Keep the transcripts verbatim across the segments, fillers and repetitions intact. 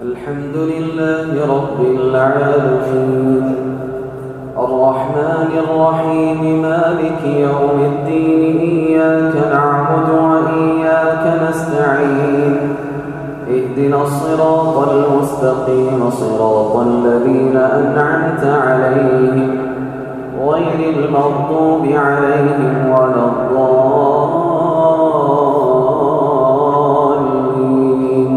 الحمد لله رب العالمين الرحمن الرحيم مالك يوم الدين إياك نعبد وإياك نستعين اهدنا الصراط المستقيم صراط الذين أنعمت عليهم غير المغضوب عليهم ولا الضالين.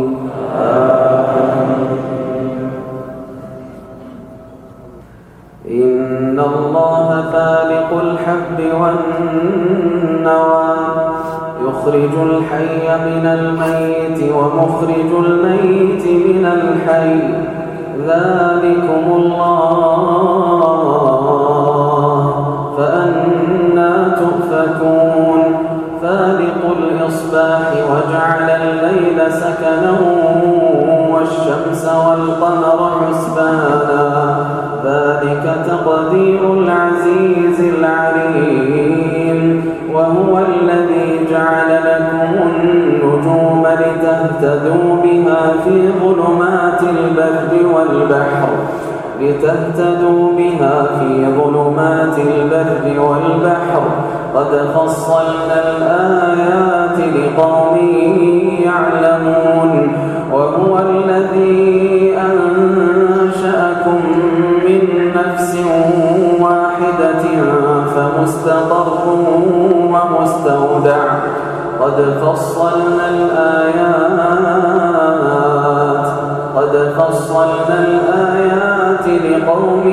إن الله فالق الحب والنوى يخرج الحي من الميت ومخرج الميت من الحي ذلكم الله فأنى تؤفكون. فالق الإصباح وجعل الليل سكنا والشمس والقمر حسبانا ذلك تقدير العزيز العليم. وهو الذي جعل لكم النجوم لتهتدوا بها في ظلمات البر والبحر لتهتدوا بها في ظلمات البر والبحر قد فصلنا الآيات لقوم يعلمون. وهو الذي أنشأكم من نفس واحدة فمستقر ومستودع قد فصلنا الآيات قد فصلنا الآيات لقوم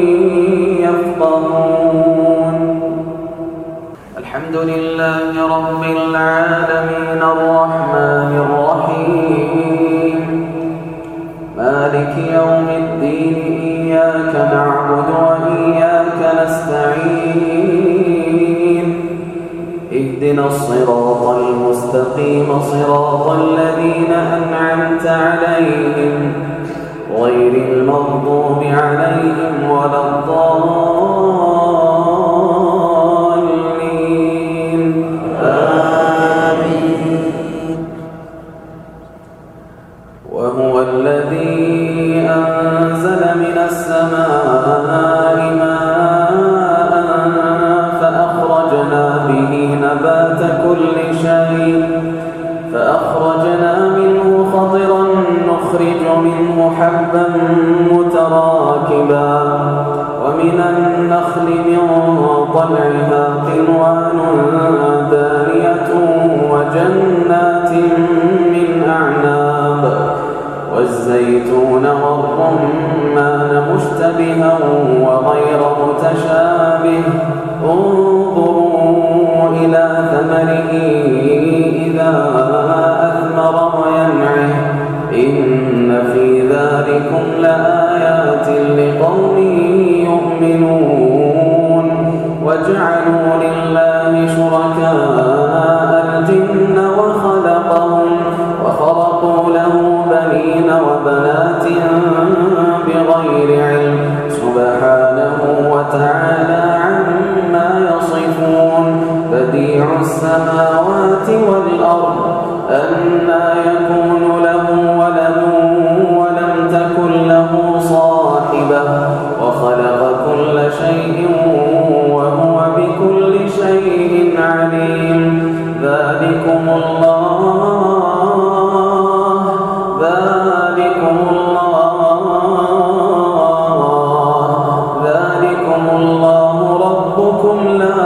يفقهون. الحمد لله رب العالمين الرحمن الرحيم مالك يوم الدين إياك نعبد وإياك نستعين اهدنا الصراط المستقيم صراط الذين أنعمت عليهم غير المغضوب عليهم ولا الضالين. آمين. وهو الذي أنزل من السماء ماء فأخرجنا به نبات كل شيء فأخرجنا منه خضرا نخرج منه حبا متراكبا ومن النخل من طلعها قنوان دانية وجنات من أعناب والزيتون والرمان مشتبها وغير متشابه انظروا إلى ثمره إذا أثمر وينعه إن في ذلكم لآيات لقوم يؤمنون. وجعلوا لله شركاء الجن وخلقهم وخرقوا له بنين وبنات بغير علم سبحانه وتعالى عما يصفون. بديع السماوات والأرض أنى يكون له ولد ولم تكن له صاحبة وخلق كل شيء وهو بكل شيء عليم. ذلكم الله ذلكم الله ذلكم الله ربكم لا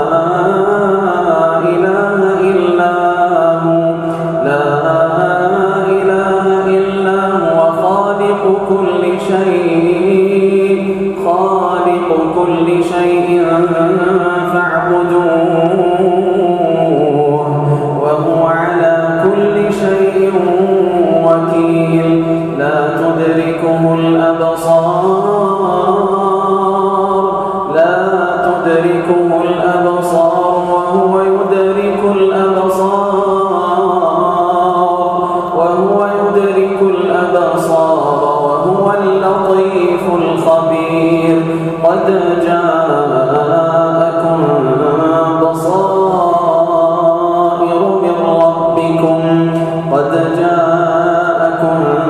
إله إلا هو لا إله إلا هو خالق كل شيء خالق كل شيء فاعبدوه وهو على كل شيء وكيل. لا تدركه الأبصار لا تدركه الأبصار وهو يدرك الأبصار وهو يدرك الأبصار وهو اللطيف الخبير. قد جاءكم بصائر من ربكم قد جاءكم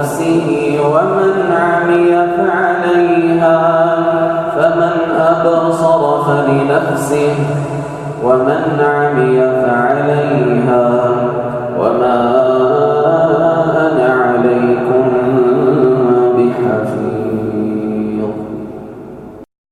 نفسه ومن عمي فعليها فمن أبصر فلنفسه ومن عمي فعليها